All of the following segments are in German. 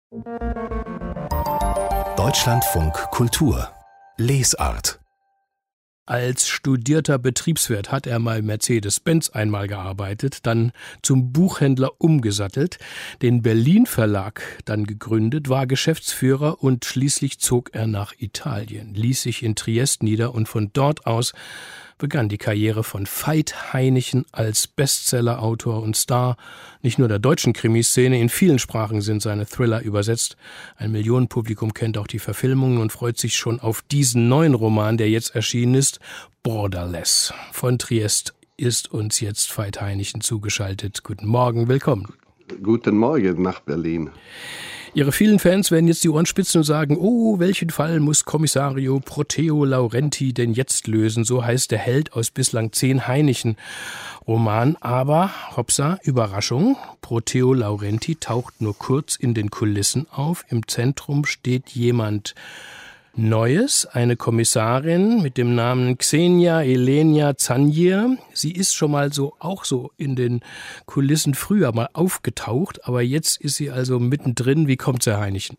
Deutschlandfunk Kultur Lesart. Als studierter Betriebswirt hat er bei Mercedes-Benz einmal gearbeitet, dann zum Buchhändler umgesattelt, den Berlin-Verlag dann gegründet, war Geschäftsführer und schließlich zog er nach Italien, ließ sich in Triest nieder und von dort aus begann die Karriere von Veit Hainichen als Bestsellerautor und Star nicht nur der deutschen Krimiszene, in vielen Sprachen sind seine Thriller übersetzt. Ein Millionenpublikum kennt auch die Verfilmungen und freut sich schon auf diesen neuen Roman, der jetzt erschienen ist, Borderless. Von Triest ist uns jetzt Veit Hainichen zugeschaltet. Guten Morgen, willkommen. Guten Morgen nach Berlin. Ihre vielen Fans werden jetzt die Ohren spitzen und sagen, oh, welchen Fall muss Kommissario Proteo Laurenti denn jetzt lösen? So heißt der Held aus bislang 10 Hainichen-Romanen. Aber, hoppsa, Überraschung, Proteo Laurenti taucht nur kurz in den Kulissen auf. Im Zentrum steht jemand Neues, eine Kommissarin mit dem Namen Xenia Elenia Zanjier. Sie ist schon mal auch so in den Kulissen früher mal aufgetaucht, aber jetzt ist sie also mittendrin. Wie kommt sie, Herr Hainichen?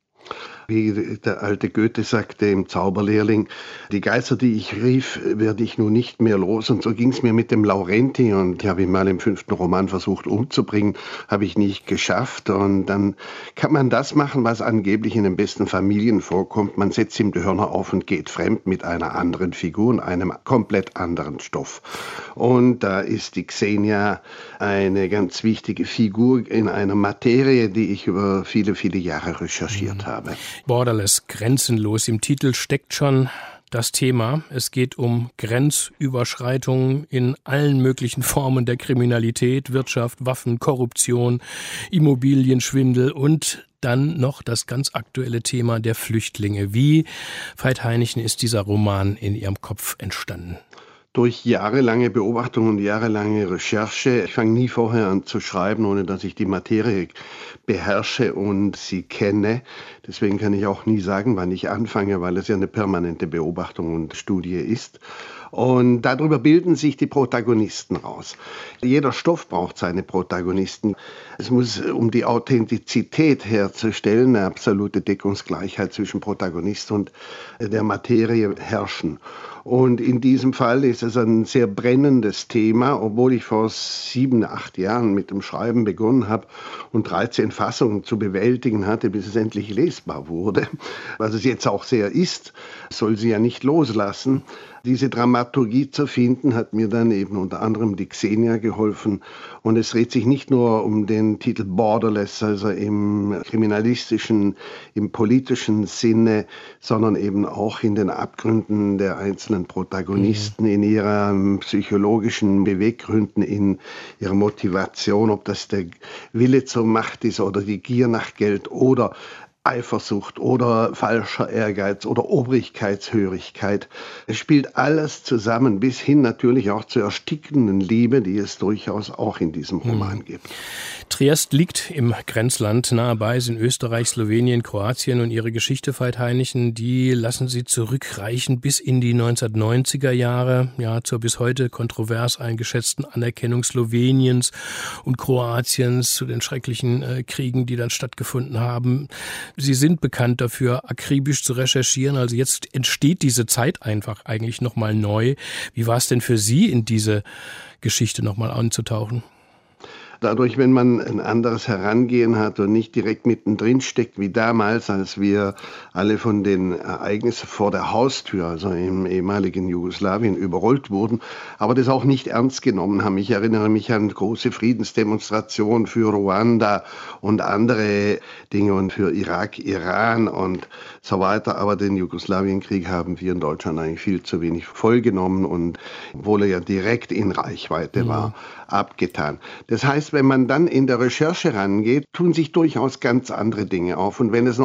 Wie der alte Goethe sagte im Zauberlehrling, die Geister, die ich rief, werde ich nun nicht mehr los. Und so ging es mir mit dem Laurenti. Und ich habe ihn mal im 5. Roman versucht umzubringen, habe ich nicht geschafft. Und dann kann man das machen, was angeblich in den besten Familien vorkommt. Man setzt ihm die Hörner auf und geht fremd mit einer anderen Figur und einem komplett anderen Stoff. Und da ist die Xenia eine ganz wichtige Figur in einer Materie, die ich über viele, viele Jahre recherchiert habe. Borderless, grenzenlos. Im Titel steckt schon das Thema. Es geht um Grenzüberschreitungen in allen möglichen Formen der Kriminalität, Wirtschaft, Waffen, Korruption, Immobilienschwindel und dann noch das ganz aktuelle Thema der Flüchtlinge. Wie, Veit Hainichen, ist dieser Roman in Ihrem Kopf entstanden? Durch jahrelange Beobachtung und jahrelange Recherche. Ich fange nie vorher an zu schreiben, ohne dass ich die Materie beherrsche und sie kenne. Deswegen kann ich auch nie sagen, wann ich anfange, weil es ja eine permanente Beobachtung und Studie ist. Und darüber bilden sich die Protagonisten raus. Jeder Stoff braucht seine Protagonisten. Es muss, um die Authentizität herzustellen, eine absolute Deckungsgleichheit zwischen Protagonist und der Materie herrschen. Und in diesem Fall ist es ein sehr brennendes Thema, obwohl ich vor 7, 8 Jahren mit dem Schreiben begonnen habe und 13 Fassungen zu bewältigen hatte, bis es endlich lesbar wurde. Was es jetzt auch sehr ist, soll sie ja nicht loslassen. Diese Dramaturgie zu finden, hat mir dann eben unter anderem die Xenia geholfen. Und es dreht sich nicht nur um den Titel Borderless, also im kriminalistischen, im politischen Sinne, sondern eben auch in den Abgründen der einzelnen Protagonisten, in ihren psychologischen Beweggründen, in ihrer Motivation, ob das der Wille zur Macht ist oder die Gier nach Geld oder Eifersucht oder falscher Ehrgeiz oder Obrigkeitshörigkeit. Es spielt alles zusammen, bis hin natürlich auch zur erstickenden Liebe, die es durchaus auch in diesem Roman gibt. Triest liegt im Grenzland, nahe bei sind Österreich, Slowenien, Kroatien und ihre Geschichte, Veit Hainichen, die lassen Sie zurückreichen bis in die 1990er Jahre, ja, zur bis heute kontrovers eingeschätzten Anerkennung Sloweniens und Kroatiens zu den schrecklichen Kriegen, die dann stattgefunden haben. Sie sind bekannt dafür, akribisch zu recherchieren. Also jetzt entsteht diese Zeit einfach eigentlich nochmal neu. Wie war es denn für Sie, in diese Geschichte nochmal einzutauchen? Dadurch, wenn man ein anderes Herangehen hat und nicht direkt mittendrin steckt, wie damals, als wir alle von den Ereignissen vor der Haustür, also im ehemaligen Jugoslawien, überrollt wurden, aber das auch nicht ernst genommen haben. Ich erinnere mich an große Friedensdemonstrationen für Ruanda und andere Dinge und für Irak, Iran und so weiter. Aber den Jugoslawienkrieg haben wir in Deutschland eigentlich viel zu wenig vollgenommen und, obwohl er ja direkt in Reichweite war, abgetan. Das heißt, wenn man dann in der Recherche rangeht, tun sich durchaus ganz andere Dinge auf. Und wenn es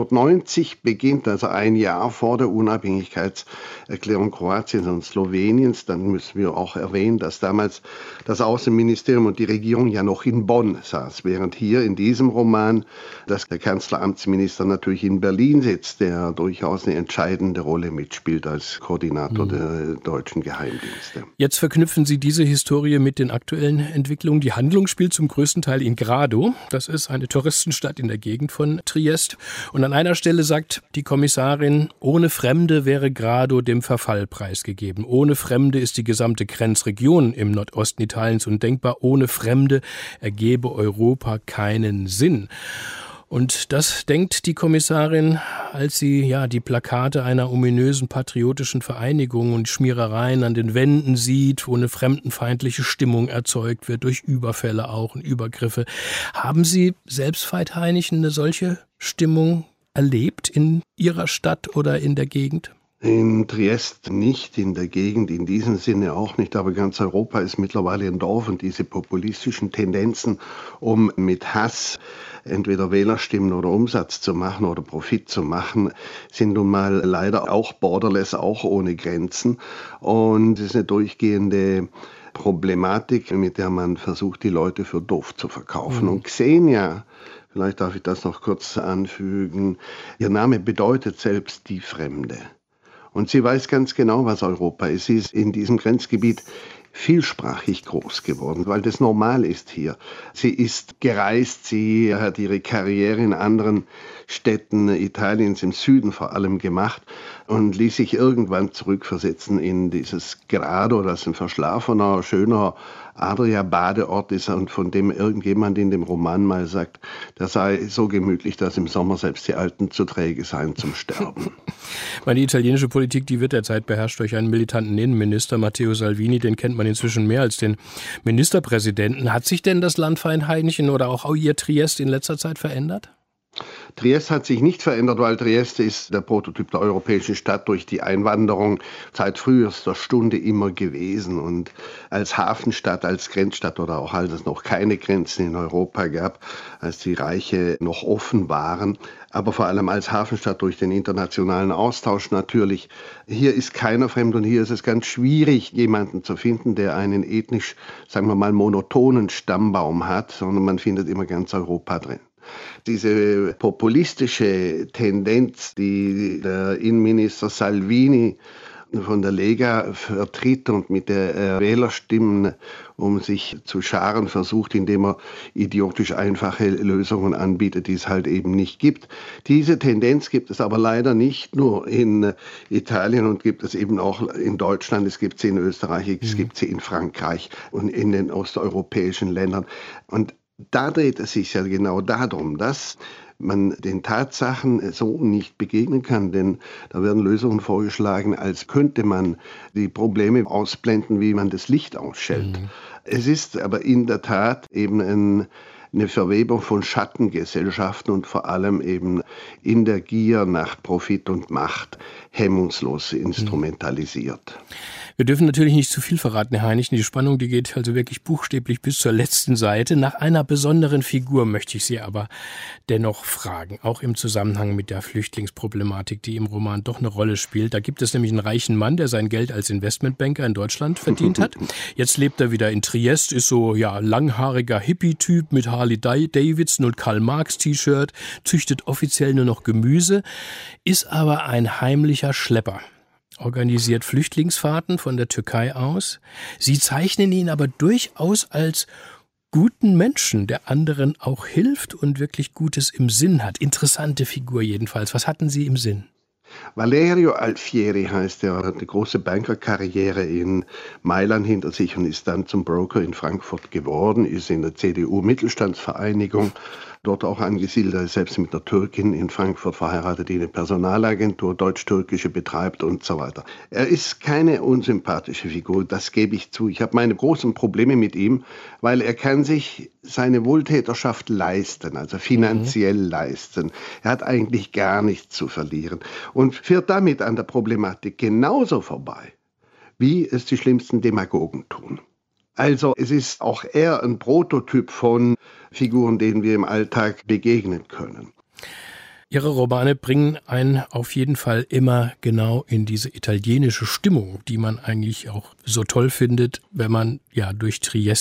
1990 beginnt, also ein Jahr vor der Unabhängigkeitserklärung Kroatiens und Sloweniens, dann müssen wir auch erwähnen, dass damals das Außenministerium und die Regierung ja noch in Bonn saß, während hier in diesem Roman, dass der Kanzleramtsminister natürlich in Berlin sitzt, der durchaus eine entscheidende Rolle mitspielt als Koordinator der deutschen Geheimdienste. Jetzt verknüpfen Sie diese Historie mit den aktuellen Entwicklungen. Die Handlung spielt zum größten Teil in Grado. Das ist eine Touristenstadt in der Gegend von Triest. Und an einer Stelle sagt die Kommissarin, ohne Fremde wäre Grado dem Verfall preisgegeben. Ohne Fremde ist die gesamte Grenzregion im Nordosten Italiens undenkbar. Ohne Fremde ergebe Europa keinen Sinn. Und das denkt die Kommissarin, als sie die Plakate einer ominösen patriotischen Vereinigung und Schmierereien an den Wänden sieht, wo eine fremdenfeindliche Stimmung erzeugt wird, durch Überfälle auch und Übergriffe. Haben Sie selbst, Veit Heinichen, eine solche Stimmung erlebt in Ihrer Stadt oder in der Gegend? In Triest nicht, in der Gegend in diesem Sinne auch nicht, aber ganz Europa ist mittlerweile ein Dorf und diese populistischen Tendenzen, um mit Hass entweder Wählerstimmen oder Umsatz zu machen oder Profit zu machen, sind nun mal leider auch borderless, auch ohne Grenzen. Und es ist eine durchgehende Problematik, mit der man versucht, die Leute für doof zu verkaufen. Und Xenia, vielleicht darf ich das noch kurz anfügen, ihr Name bedeutet selbst die Fremde. Und sie weiß ganz genau, was Europa ist. Sie ist in diesem Grenzgebiet vielsprachig groß geworden, weil das normal ist hier. Sie ist gereist, sie hat ihre Karriere in anderen Städten Italiens, im Süden vor allem, gemacht und ließ sich irgendwann zurückversetzen in dieses Grado, das ein verschlafener, schöner Adria-Badeort ist und von dem irgendjemand in dem Roman mal sagt, das sei so gemütlich, dass im Sommer selbst die Alten zu träge seien zum Sterben. Die italienische Politik, die wird derzeit beherrscht durch einen militanten Innenminister, Matteo Salvini, den kennt man inzwischen mehr als den Ministerpräsidenten. Hat sich denn das Land Veit Heinichen oder auch ihr Triest in letzter Zeit verändert? Triest hat sich nicht verändert, weil Triest ist der Prototyp der europäischen Stadt durch die Einwanderung seit frühester Stunde immer gewesen. Und als Hafenstadt, als Grenzstadt oder auch als es noch keine Grenzen in Europa gab, als die Reiche noch offen waren, aber vor allem als Hafenstadt durch den internationalen Austausch natürlich. Hier ist keiner fremd und hier ist es ganz schwierig, jemanden zu finden, der einen ethnisch, sagen wir mal, monotonen Stammbaum hat, sondern man findet immer ganz Europa drin. Diese populistische Tendenz, die der Innenminister Salvini von der Lega vertritt und mit der Wählerstimmen um sich zu scharen versucht, indem er idiotisch einfache Lösungen anbietet, die es halt eben nicht gibt. Diese Tendenz gibt es aber leider nicht nur in Italien und gibt es eben auch in Deutschland, es gibt sie in Österreich, es gibt sie in Frankreich und in den osteuropäischen Ländern. Und da dreht es sich ja genau darum, dass man den Tatsachen so nicht begegnen kann, denn da werden Lösungen vorgeschlagen, als könnte man die Probleme ausblenden, wie man das Licht ausschaltet. Es ist aber in der Tat eben eine Verwebung von Schattengesellschaften und vor allem eben in der Gier nach Profit und Macht hemmungslos instrumentalisiert. Wir dürfen natürlich nicht zu viel verraten, Herr Heinichen. Die Spannung, die geht also wirklich buchstäblich bis zur letzten Seite. Nach einer besonderen Figur möchte ich Sie aber dennoch fragen, auch im Zusammenhang mit der Flüchtlingsproblematik, die im Roman doch eine Rolle spielt. Da gibt es nämlich einen reichen Mann, der sein Geld als Investmentbanker in Deutschland verdient hat. Jetzt lebt er wieder in Triest, ist so langhaariger Hippie-Typ mit Harley-Davidson und Karl-Marx-T-Shirt, züchtet offiziell nur noch Gemüse, ist aber ein heimlicher Schlepper. Organisiert Flüchtlingsfahrten von der Türkei aus. Sie zeichnen ihn aber durchaus als guten Menschen, der anderen auch hilft und wirklich Gutes im Sinn hat. Interessante Figur jedenfalls. Was hatten Sie im Sinn? Valerio Alfieri heißt er, hat eine große Bankerkarriere in Mailand hinter sich und ist dann zum Broker in Frankfurt geworden, ist in der CDU-Mittelstandsvereinigung dort auch angesiedelt. Er ist selbst mit einer Türkin in Frankfurt verheiratet, die eine Personalagentur deutsch-türkische betreibt und so weiter. Er ist keine unsympathische Figur, das gebe ich zu. Ich habe meine großen Probleme mit ihm, weil er kann sich seine Wohltäterschaft leisten, also finanziell leisten. Er hat eigentlich gar nichts zu verlieren und fährt damit an der Problematik genauso vorbei, wie es die schlimmsten Demagogen tun. Also es ist auch eher ein Prototyp von Figuren, denen wir im Alltag begegnen können. Ihre Romane bringen einen auf jeden Fall immer genau in diese italienische Stimmung, die man eigentlich auch so toll findet, wenn man durch Triest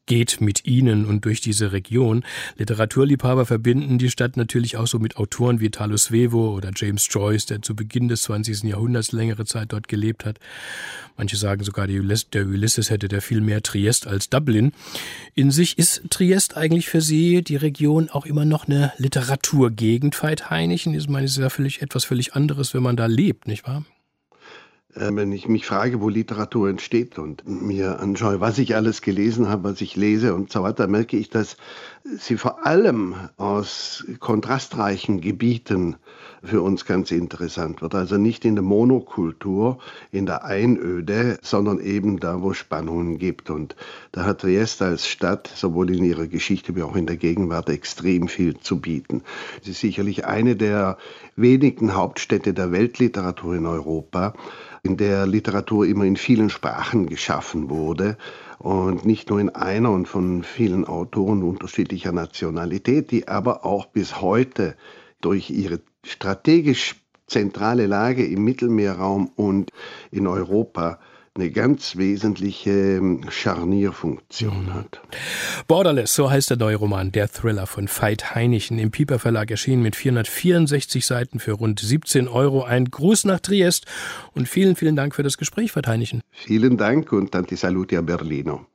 geht mit ihnen und durch diese Region. Literaturliebhaber verbinden die Stadt natürlich auch so mit Autoren wie Italo Svevo oder James Joyce, der zu Beginn des 20. Jahrhunderts längere Zeit dort gelebt hat. Manche sagen sogar, der Ulysses hätte der viel mehr Triest als Dublin. In sich ist Triest eigentlich für Sie, die Region, auch immer noch eine Literaturgegend. Veit-Hainichen ist ja etwas völlig anderes, wenn man da lebt, nicht wahr? Wenn ich mich frage, wo Literatur entsteht und mir anschaue, was ich alles gelesen habe, was ich lese und so weiter, merke ich, dass sie vor allem aus kontrastreichen Gebieten für uns ganz interessant wird. Also nicht in der Monokultur, in der Einöde, sondern eben da, wo es Spannungen gibt. Und da hat Triest als Stadt sowohl in ihrer Geschichte wie auch in der Gegenwart extrem viel zu bieten. Es ist sicherlich eine der wenigen Hauptstädte der Weltliteratur in Europa, in der Literatur immer in vielen Sprachen geschaffen wurde und nicht nur in einer und von vielen Autoren unterschiedlicher Nationalität, die aber auch bis heute durch ihre strategisch zentrale Lage im Mittelmeerraum und in Europa eine ganz wesentliche Scharnierfunktion hat. Borderless, so heißt der neue Roman, der Thriller von Veit-Hainichen, im Piper Verlag erschienen mit 464 Seiten für rund 17 €. Ein Gruß nach Triest und vielen, vielen Dank für das Gespräch, Veit-Hainichen. Vielen Dank und tanti saluti a Berlino.